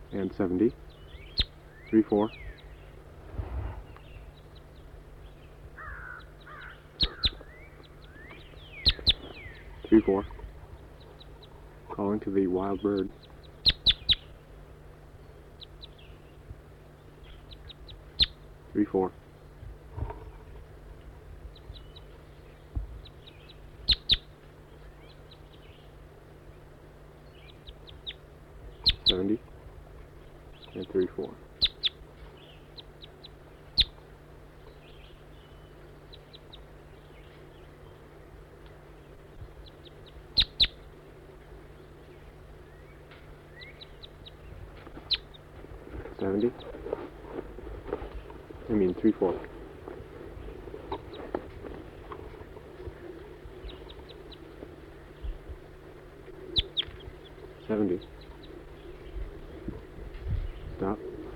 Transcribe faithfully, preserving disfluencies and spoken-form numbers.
and seventy, three four, three four, calling to the wild bird, three four, seventy, and three four. Seventy. I mean three four. Seventy.